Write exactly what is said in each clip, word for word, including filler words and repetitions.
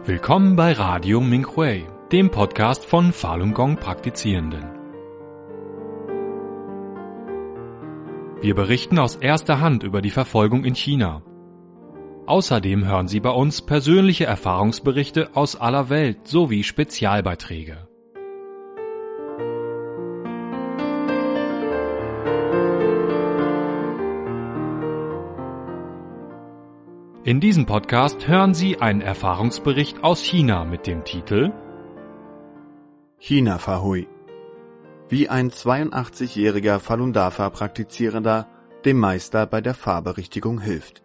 Willkommen bei Radio Minghui, dem Podcast von Falun Gong Praktizierenden. Wir berichten aus erster Hand über die Verfolgung in China. Außerdem hören Sie bei uns persönliche Erfahrungsberichte aus aller Welt sowie Spezialbeiträge. In diesem Podcast hören Sie einen Erfahrungsbericht aus China mit dem Titel China Fahui. Wie ein zweiundachtzigjähriger Falun Dafa Praktizierender dem Meister bei der Fahrberichtigung hilft.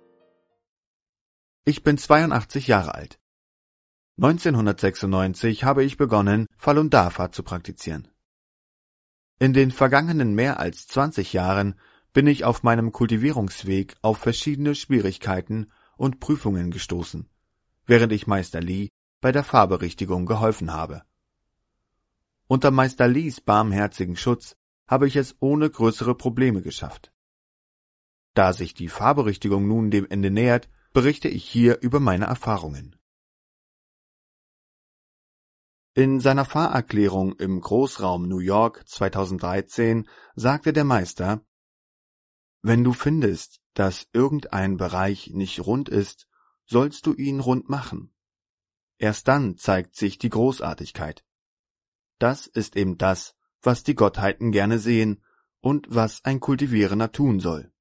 Ich bin zweiundachtzig Jahre alt. neunzehnhundertsechsundneunzig habe ich begonnen, Falun Dafa zu praktizieren. In den vergangenen mehr als zwanzig Jahren bin ich auf meinem Kultivierungsweg auf verschiedene Schwierigkeiten und Prüfungen gestoßen, während ich Meister Li bei der Fahrberichtigung geholfen habe. Unter Meister Lis barmherzigen Schutz habe ich es ohne größere Probleme geschafft. Da sich die Fahrberichtigung nun dem Ende nähert, berichte ich hier über meine Erfahrungen. In seiner Fahrerklärung im Großraum New York zweitausenddreizehn sagte der Meister: Wenn du findest, dass irgendein Bereich nicht rund ist, sollst du ihn rund machen. Erst dann zeigt sich die Großartigkeit. Das ist eben das, was die Gottheiten gerne sehen und was ein Kultivierender tun soll.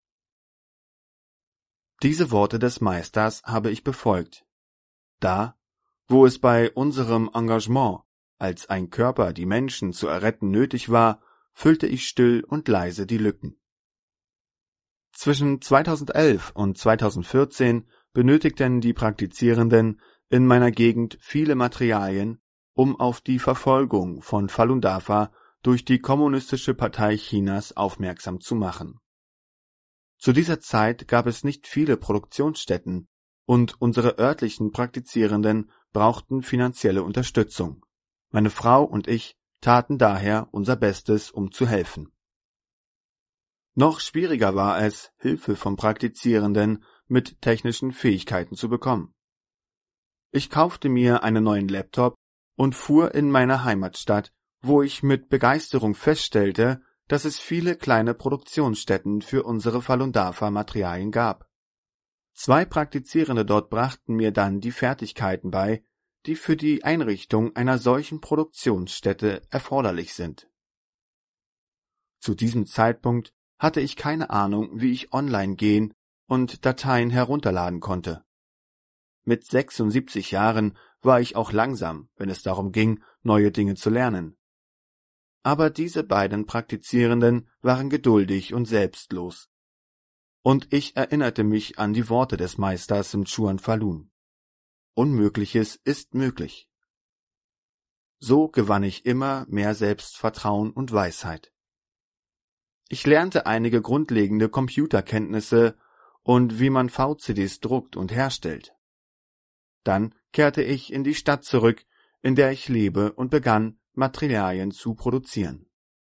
Diese Worte des Meisters habe ich befolgt. Da, wo es bei unserem Engagement als ein Körper die Menschen zu erretten nötig war, füllte ich still und leise die Lücken. Zwischen zweitausendelf und zweitausendvierzehn benötigten die Praktizierenden in meiner Gegend viele Materialien, um auf die Verfolgung von Falun Dafa durch die Kommunistische Partei Chinas aufmerksam zu machen. Zu dieser Zeit gab es nicht viele Produktionsstätten und unsere örtlichen Praktizierenden brauchten finanzielle Unterstützung. Meine Frau und ich taten daher unser Bestes, um zu helfen. Noch schwieriger war es, Hilfe von Praktizierenden mit technischen Fähigkeiten zu bekommen. Ich kaufte mir einen neuen Laptop und fuhr in meine Heimatstadt, wo ich mit Begeisterung feststellte, dass es viele kleine Produktionsstätten für unsere Falun Dafa Materialien gab. Zwei Praktizierende dort brachten mir dann die Fertigkeiten bei, die für die Einrichtung einer solchen Produktionsstätte erforderlich sind. Zu diesem Zeitpunkt hatte ich keine Ahnung, wie ich online gehen und Dateien herunterladen konnte. Mit sechsundsiebzig Jahren war ich auch langsam, wenn es darum ging, neue Dinge zu lernen. Aber diese beiden Praktizierenden waren geduldig und selbstlos. Und ich erinnerte mich an die Worte des Meisters im Chuan Falun. Unmögliches ist möglich. So gewann ich immer mehr Selbstvertrauen und Weisheit. Ich lernte einige grundlegende Computerkenntnisse und wie man V C Ds druckt und herstellt. Dann kehrte ich in die Stadt zurück, in der ich lebe, und begann, Materialien zu produzieren.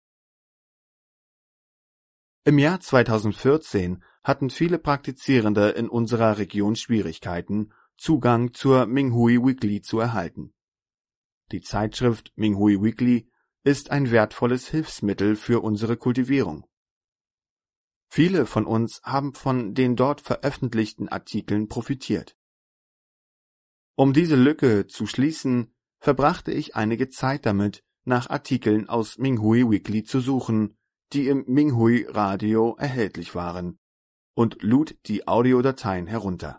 Im Jahr zweitausendvierzehn hatten viele Praktizierende in unserer Region Schwierigkeiten, Zugang zur Minghui Weekly zu erhalten. Die Zeitschrift Minghui Weekly ist ein wertvolles Hilfsmittel für unsere Kultivierung. Viele von uns haben von den dort veröffentlichten Artikeln profitiert. Um diese Lücke zu schließen, verbrachte ich einige Zeit damit, nach Artikeln aus Minghui Weekly zu suchen, die im Minghui Radio erhältlich waren, und lud die Audiodateien herunter.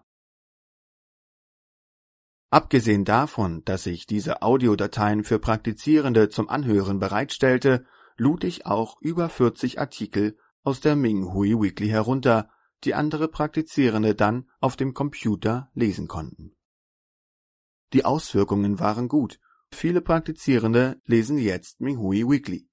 Abgesehen davon, dass ich diese Audiodateien für Praktizierende zum Anhören bereitstellte, lud ich auch über vierzig Artikel aus der Minghui Weekly herunter, die andere Praktizierende dann auf dem Computer lesen konnten. Die Auswirkungen waren gut. Viele Praktizierende lesen jetzt Minghui Weekly.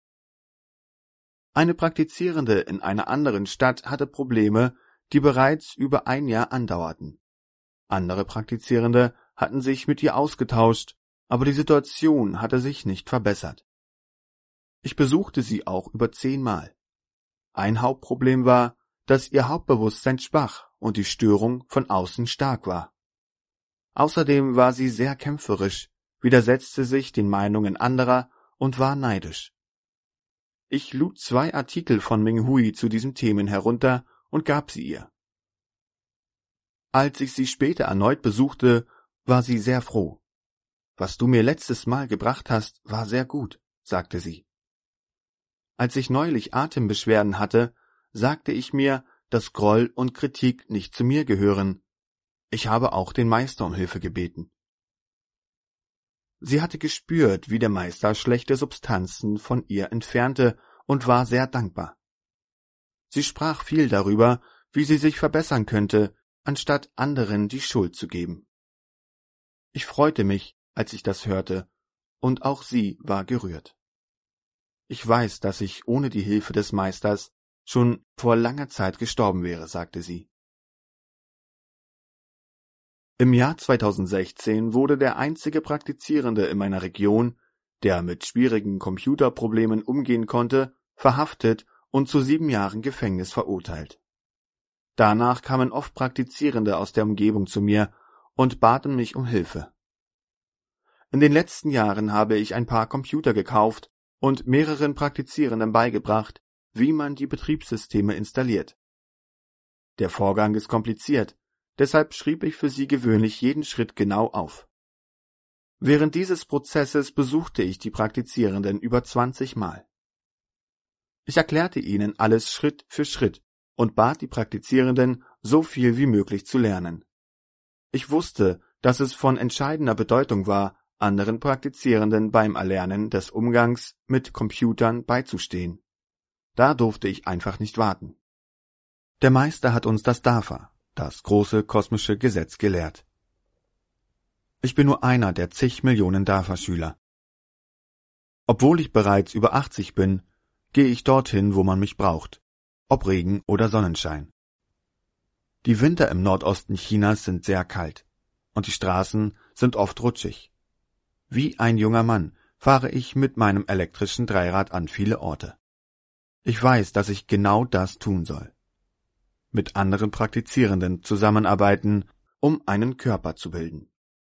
Eine Praktizierende in einer anderen Stadt hatte Probleme, die bereits über ein Jahr andauerten. Andere Praktizierende hatten sich mit ihr ausgetauscht, aber die Situation hatte sich nicht verbessert. Ich besuchte sie auch über zehnmal. Ein Hauptproblem war, dass ihr Hauptbewusstsein schwach und die Störung von außen stark war. Außerdem war sie sehr kämpferisch, widersetzte sich den Meinungen anderer und war neidisch. Ich lud zwei Artikel von Ming Hui zu diesen Themen herunter und gab sie ihr. Als ich sie später erneut besuchte, war sie sehr froh. »Was du mir letztes Mal gebracht hast, war sehr gut«, sagte sie. Als ich neulich Atembeschwerden hatte, sagte ich mir, dass Groll und Kritik nicht zu mir gehören. Ich habe auch den Meister um Hilfe gebeten. Sie hatte gespürt, wie der Meister schlechte Substanzen von ihr entfernte und war sehr dankbar. Sie sprach viel darüber, wie sie sich verbessern könnte, anstatt anderen die Schuld zu geben. Ich freute mich, als ich das hörte, und auch sie war gerührt. Ich weiß, dass ich ohne die Hilfe des Meisters schon vor langer Zeit gestorben wäre, sagte sie. Im Jahr zweitausendsechzehn wurde der einzige Praktizierende in meiner Region, der mit schwierigen Computerproblemen umgehen konnte, verhaftet und zu sieben Jahren Gefängnis verurteilt. Danach kamen oft Praktizierende aus der Umgebung zu mir und baten mich um Hilfe. In den letzten Jahren habe ich ein paar Computer gekauft und mehreren Praktizierenden beigebracht, wie man die Betriebssysteme installiert. Der Vorgang ist kompliziert, deshalb schrieb ich für sie gewöhnlich jeden Schritt genau auf. Während dieses Prozesses besuchte ich die Praktizierenden über zwanzig Mal. Ich erklärte ihnen alles Schritt für Schritt und bat die Praktizierenden, so viel wie möglich zu lernen. Ich wusste, dass es von entscheidender Bedeutung war, anderen Praktizierenden beim Erlernen des Umgangs mit Computern beizustehen. Da durfte ich einfach nicht warten. Der Meister hat uns das DAFA, das große kosmische Gesetz, gelehrt. Ich bin nur einer der zig Millionen DAFA-Schüler. Obwohl ich bereits über achtzig bin, gehe ich dorthin, wo man mich braucht, ob Regen oder Sonnenschein. Die Winter im Nordosten Chinas sind sehr kalt und die Straßen sind oft rutschig. Wie ein junger Mann fahre ich mit meinem elektrischen Dreirad an viele Orte. Ich weiß, dass ich genau das tun soll. Mit anderen Praktizierenden zusammenarbeiten, um einen Körper zu bilden.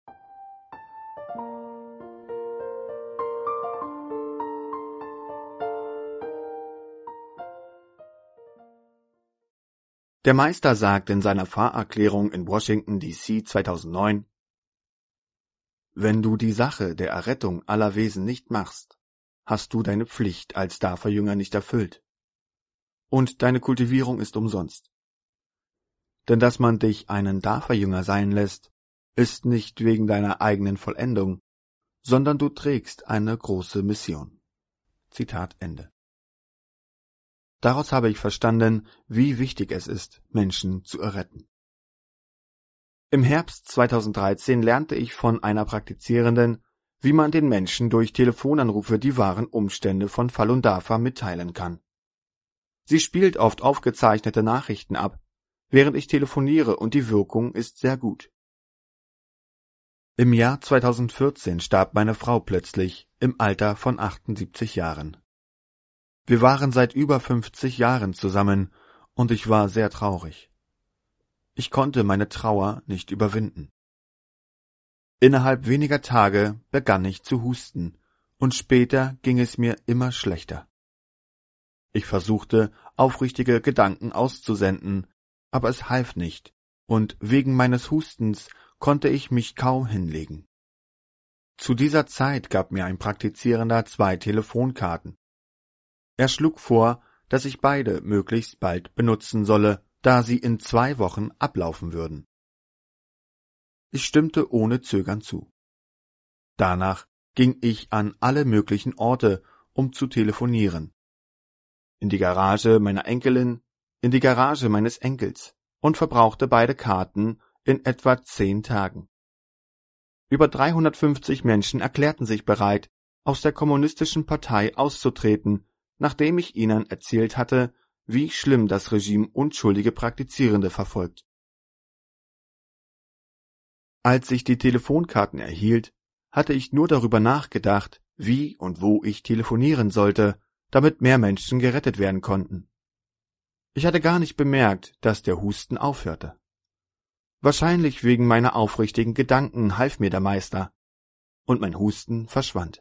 Der Meister sagt in seiner Fahrerklärung in Washington D C zweitausendneun: Wenn du die Sache der Errettung aller Wesen nicht machst, hast du deine Pflicht als DAFA-Jünger nicht erfüllt. Und deine Kultivierung ist umsonst. Denn dass man dich einen DAFA-Jünger sein lässt, ist nicht wegen deiner eigenen Vollendung, sondern du trägst eine große Mission. Zitat Ende. Daraus habe ich verstanden, wie wichtig es ist, Menschen zu erretten. Im Herbst zweitausenddreizehn lernte ich von einer Praktizierenden, wie man den Menschen durch Telefonanrufe die wahren Umstände von Falun Dafa mitteilen kann. Sie spielt oft aufgezeichnete Nachrichten ab, während ich telefoniere, und die Wirkung ist sehr gut. Im Jahr zweitausendvierzehn starb meine Frau plötzlich im Alter von achtundsiebzig Jahren. Wir waren seit über fünfzig Jahren zusammen und ich war sehr traurig. Ich konnte meine Trauer nicht überwinden. Innerhalb weniger Tage begann ich zu husten und später ging es mir immer schlechter. Ich versuchte, aufrichtige Gedanken auszusenden, aber es half nicht und wegen meines Hustens konnte ich mich kaum hinlegen. Zu dieser Zeit gab mir ein Praktizierender zwei Telefonkarten. Er schlug vor, dass ich beide möglichst bald benutzen solle, da sie in zwei Wochen ablaufen würden. Ich stimmte ohne Zögern zu. Danach ging ich an alle möglichen Orte, um zu telefonieren. In die Garage meiner Enkelin, in die Garage meines Enkels und verbrauchte beide Karten in etwa zehn Tagen. Über dreihundertfünfzig Menschen erklärten sich bereit, aus der kommunistischen Partei auszutreten, nachdem ich ihnen erzählt hatte, wie schlimm das Regime unschuldige Praktizierende verfolgt. Als ich die Telefonkarten erhielt, hatte ich nur darüber nachgedacht, wie und wo ich telefonieren sollte, damit mehr Menschen gerettet werden konnten. Ich hatte gar nicht bemerkt, dass der Husten aufhörte. Wahrscheinlich wegen meiner aufrichtigen Gedanken half mir der Meister, und mein Husten verschwand.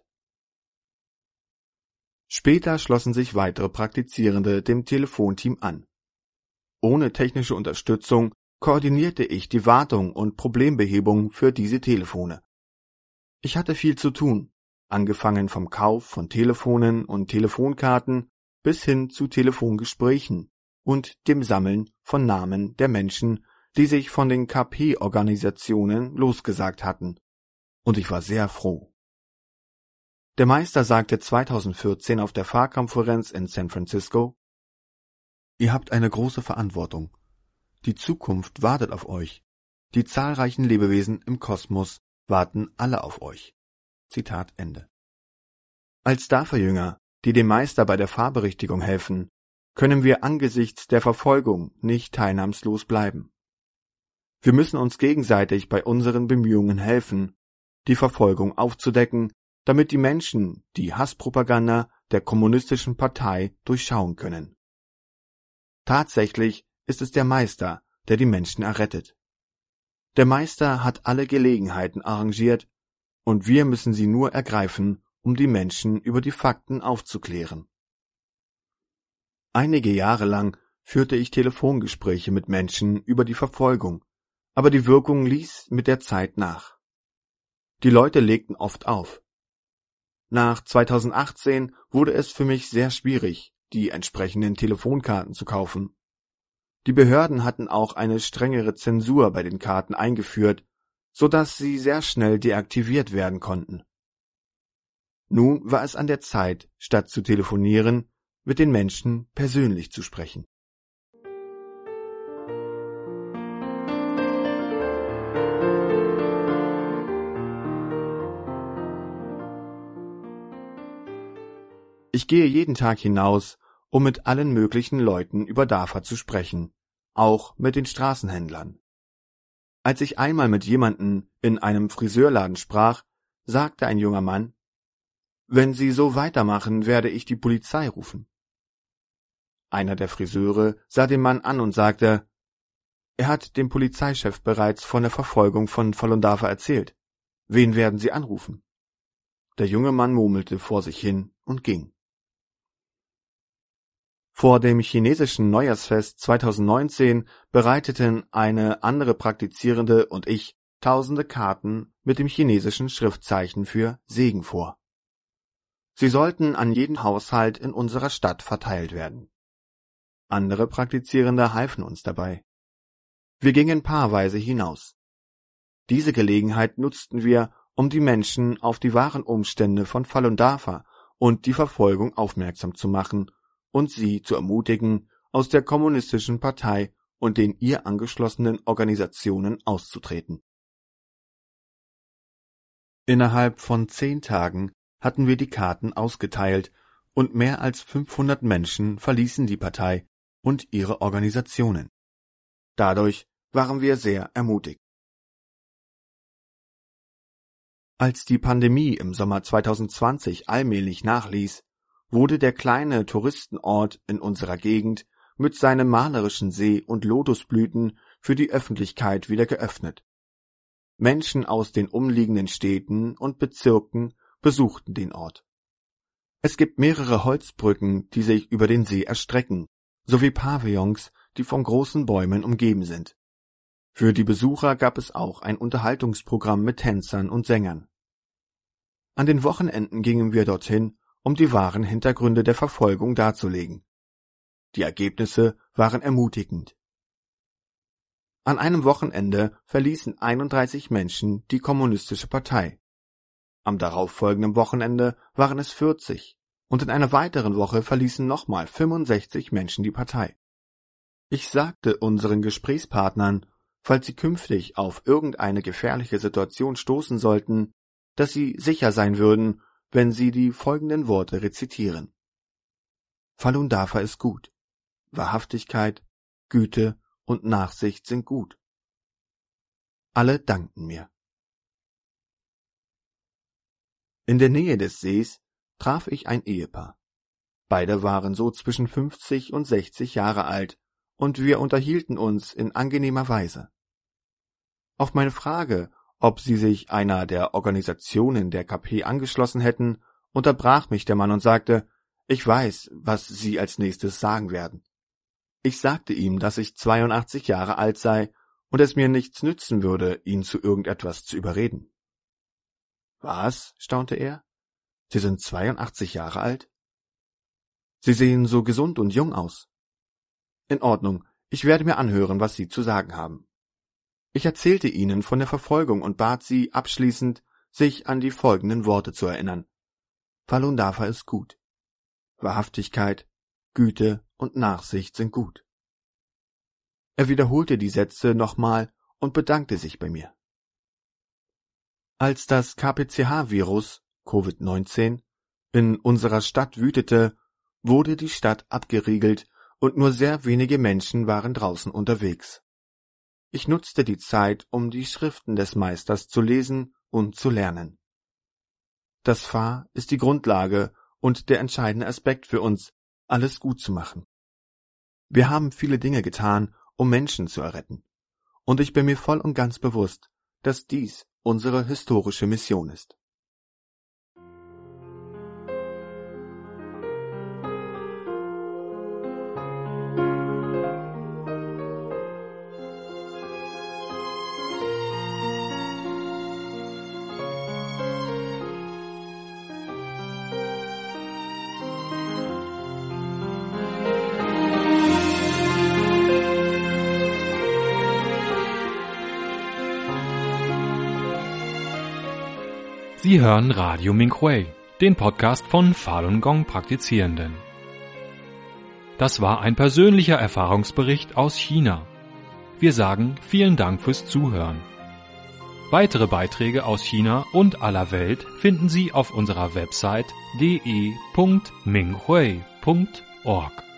Später schlossen sich weitere Praktizierende dem Telefonteam an. Ohne technische Unterstützung koordinierte ich die Wartung und Problembehebung für diese Telefone. Ich hatte viel zu tun, angefangen vom Kauf von Telefonen und Telefonkarten bis hin zu Telefongesprächen und dem Sammeln von Namen der Menschen, die sich von den K P-Organisationen losgesagt hatten. Und ich war sehr froh. Der Meister sagte zweitausendvierzehn auf der Fachkonferenz in San Francisco: Ihr habt eine große Verantwortung. Die Zukunft wartet auf euch. Die zahlreichen Lebewesen im Kosmos warten alle auf euch. Zitat Ende. Als Daferjünger, die dem Meister bei der Fahrberichtigung helfen, können wir angesichts der Verfolgung nicht teilnahmslos bleiben. Wir müssen uns gegenseitig bei unseren Bemühungen helfen, die Verfolgung aufzudecken, damit die Menschen die Hasspropaganda der kommunistischen Partei durchschauen können. Tatsächlich ist es der Meister, der die Menschen errettet. Der Meister hat alle Gelegenheiten arrangiert, und wir müssen sie nur ergreifen, um die Menschen über die Fakten aufzuklären. Einige Jahre lang führte ich Telefongespräche mit Menschen über die Verfolgung, aber die Wirkung ließ mit der Zeit nach. Die Leute legten oft auf. Nach zweitausendachtzehn wurde es für mich sehr schwierig, die entsprechenden Telefonkarten zu kaufen. Die Behörden hatten auch eine strengere Zensur bei den Karten eingeführt, so dass sie sehr schnell deaktiviert werden konnten. Nun war es an der Zeit, statt zu telefonieren, mit den Menschen persönlich zu sprechen. Ich gehe jeden Tag hinaus, um mit allen möglichen Leuten über DAFA zu sprechen, auch mit den Straßenhändlern. Als ich einmal mit jemandem in einem Friseurladen sprach, sagte ein junger Mann: »Wenn Sie so weitermachen, werde ich die Polizei rufen.« Einer der Friseure sah den Mann an und sagte: »Er hat dem Polizeichef bereits von der Verfolgung von Falun Dafa erzählt. Wen werden Sie anrufen?« Der junge Mann murmelte vor sich hin und ging. Vor dem chinesischen Neujahrsfest zweitausendneunzehn bereiteten eine andere Praktizierende und ich tausende Karten mit dem chinesischen Schriftzeichen für Segen vor. Sie sollten an jeden Haushalt in unserer Stadt verteilt werden. Andere Praktizierende halfen uns dabei. Wir gingen paarweise hinaus. Diese Gelegenheit nutzten wir, um die Menschen auf die wahren Umstände von Falun Dafa und die Verfolgung aufmerksam zu machen und sie zu ermutigen, aus der kommunistischen Partei und den ihr angeschlossenen Organisationen auszutreten. Innerhalb von zehn Tagen hatten wir die Karten ausgeteilt und mehr als fünfhundert Menschen verließen die Partei und ihre Organisationen. Dadurch waren wir sehr ermutigt. Als die Pandemie im Sommer zweitausendzwanzig allmählich nachließ, wurde der kleine Touristenort in unserer Gegend mit seinem malerischen See und Lotusblüten für die Öffentlichkeit wieder geöffnet. Menschen aus den umliegenden Städten und Bezirken besuchten den Ort. Es gibt mehrere Holzbrücken, die sich über den See erstrecken, sowie Pavillons, die von großen Bäumen umgeben sind. Für die Besucher gab es auch ein Unterhaltungsprogramm mit Tänzern und Sängern. An den Wochenenden gingen wir dorthin, um die wahren Hintergründe der Verfolgung darzulegen. Die Ergebnisse waren ermutigend. An einem Wochenende verließen einunddreißig Menschen die kommunistische Partei. Am darauffolgenden Wochenende waren es vierzig und in einer weiteren Woche verließen nochmal fünfundsechzig Menschen die Partei. Ich sagte unseren Gesprächspartnern, falls sie künftig auf irgendeine gefährliche Situation stoßen sollten, dass sie sicher sein würden, wenn sie die folgenden Worte rezitieren. Falun Dafa ist gut. Wahrhaftigkeit, Güte und Nachsicht sind gut. Alle dankten mir. In der Nähe des Sees traf ich ein Ehepaar. Beide waren so zwischen fünfzig und sechzig Jahre alt, und wir unterhielten uns in angenehmer Weise. Auf meine Frage, ob sie sich einer der Organisationen der K P angeschlossen hätten, unterbrach mich der Mann und sagte, ich weiß, was Sie als nächstes sagen werden. Ich sagte ihm, dass ich zweiundachtzig Jahre alt sei und es mir nichts nützen würde, ihn zu irgendetwas zu überreden. Was? Staunte er. Sie sind zweiundachtzig Jahre alt? Sie sehen so gesund und jung aus. In Ordnung, ich werde mir anhören, was Sie zu sagen haben. Ich erzählte ihnen von der Verfolgung und bat sie abschließend, sich an die folgenden Worte zu erinnern. Falun Dafa ist gut. Wahrhaftigkeit, Güte und Nachsicht sind gut. Er wiederholte die Sätze nochmal und bedankte sich bei mir. Als das K P C H-Virus, Covid neunzehn, in unserer Stadt wütete, wurde die Stadt abgeriegelt und nur sehr wenige Menschen waren draußen unterwegs. Ich nutzte die Zeit, um die Schriften des Meisters zu lesen und zu lernen. Das Fa ist die Grundlage und der entscheidende Aspekt für uns, alles gut zu machen. Wir haben viele Dinge getan, um Menschen zu erretten. Und ich bin mir voll und ganz bewusst, dass dies unsere historische Mission ist. Sie hören Radio Minhui, den Podcast von Falun Gong Praktizierenden. Das war ein persönlicher Erfahrungsbericht aus China. Wir sagen vielen Dank fürs Zuhören. Weitere Beiträge aus China und aller Welt finden Sie auf unserer Website d e punkt minghui punkt org.